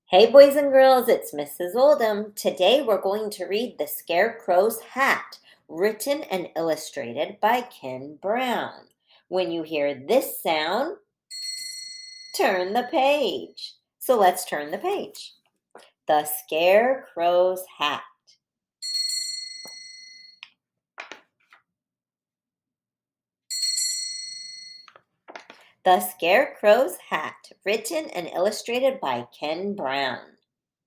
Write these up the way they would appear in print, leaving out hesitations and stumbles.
Hey, boys and girls, it's Mrs. Oldham. Today we're going to read The Scarecrow's Hat, written and illustrated by Ken Brown. When you hear this sound, turn the page. So let's turn the page. The Scarecrow's Hat. The Scarecrow's Hat, written and illustrated by Ken Brown.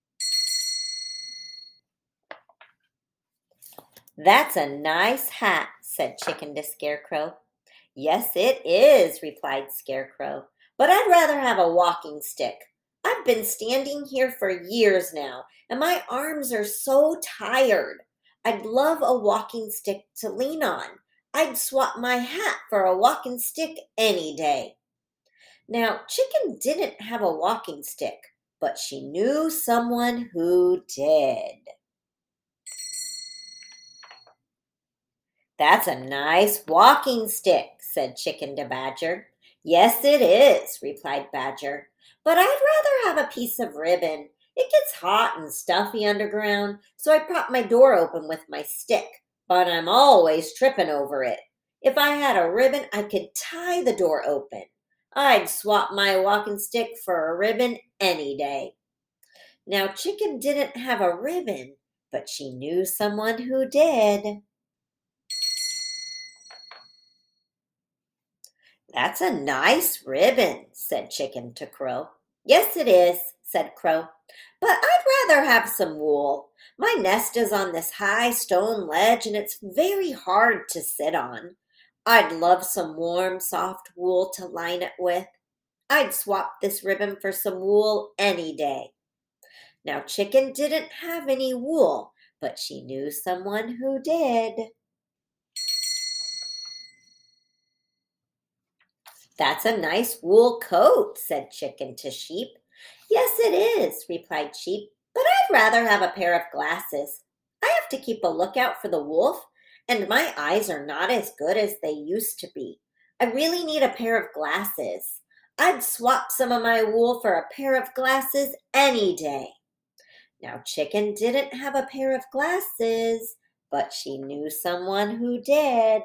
That's a nice hat, said Chicken to Scarecrow. Yes, it is, replied Scarecrow, but I'd rather have a walking stick. I've been standing here for years now, and my arms are so tired. I'd love a walking stick to lean on. I'd swap my hat for a walking stick any day. Now, Chicken didn't have a walking stick, but she knew someone who did. That's a nice walking stick, said Chicken to Badger. Yes, it is, replied Badger. But I'd rather have a piece of ribbon. It gets hot and stuffy underground, so I prop my door open with my stick, but I'm always tripping over it. If I had a ribbon, I could tie the door open. I'd swap my walking stick for a ribbon any day. Now, Chicken didn't have a ribbon, but she knew someone who did. That's a nice ribbon, said Chicken to Crow. Yes, it is, said Crow. But I'd rather have some wool. My nest is on this high stone ledge and it's very hard to sit on. I'd love some warm, soft wool to line it with. I'd swap this ribbon for some wool any day. Now, Chicken didn't have any wool, but she knew someone who did. That's a nice wool coat, said Chicken to Sheep. Yes, it is, replied Sheep, but I'd rather have a pair of glasses. I have to keep a lookout for the wolf, and my eyes are not as good as they used to be. I really need a pair of glasses. I'd swap some of my wool for a pair of glasses any day. Now, Chicken didn't have a pair of glasses, but she knew someone who did.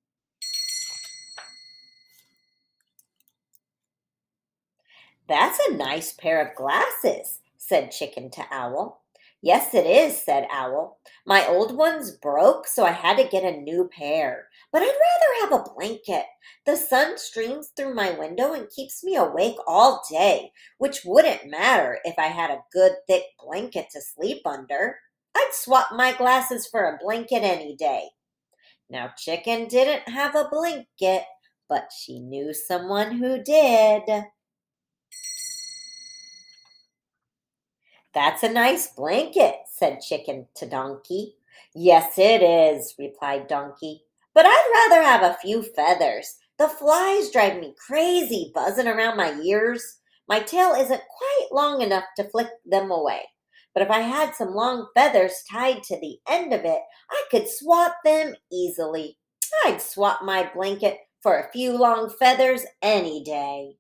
That's a nice pair of glasses, said Chicken to Owl. Yes, it is, said Owl. My old ones broke, so I had to get a new pair. But I'd rather have a blanket. The sun streams through my window and keeps me awake all day, which wouldn't matter if I had a good thick blanket to sleep under. I'd swap my glasses for a blanket any day. Now, Chicken didn't have a blanket, but she knew someone who did. That's a nice blanket, said Chicken to Donkey. Yes, it is, replied Donkey. But I'd rather have a few feathers. The flies drive me crazy, buzzing around my ears. My tail isn't quite long enough to flick them away. But if I had some long feathers tied to the end of it, I could swat them easily. I'd swap my blanket for a few long feathers any day.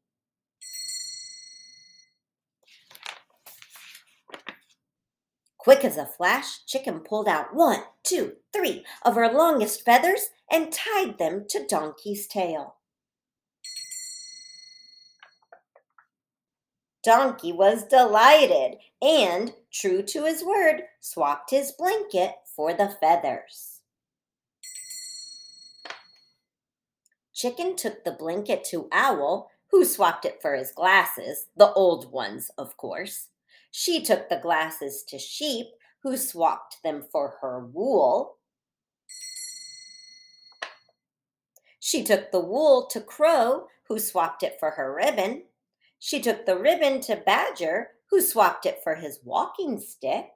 Quick as a flash, Chicken pulled out 1, 2, 3 of her longest feathers and tied them to Donkey's tail. Donkey was delighted and, true to his word, swapped his blanket for the feathers. Chicken took the blanket to Owl, who swapped it for his glasses, the old ones, of course. She took the glasses to Sheep, who swapped them for her wool. She took the wool to Crow, who swapped it for her ribbon. She took the ribbon to Badger, who swapped it for his walking stick.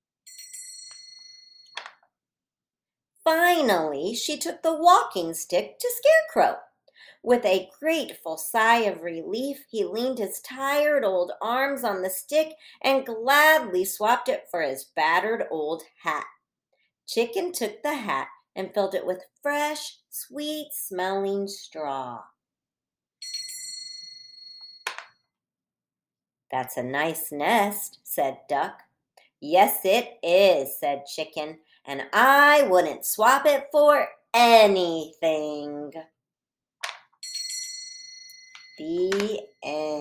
Finally, she took the walking stick to Scarecrow. With a grateful sigh of relief, he leaned his tired old arms on the stick and gladly swapped it for his battered old hat. Chicken took the hat and filled it with fresh, sweet-smelling straw. That's a nice nest, said Duck. Yes, it is, said Chicken, and I wouldn't swap it for anything. The end.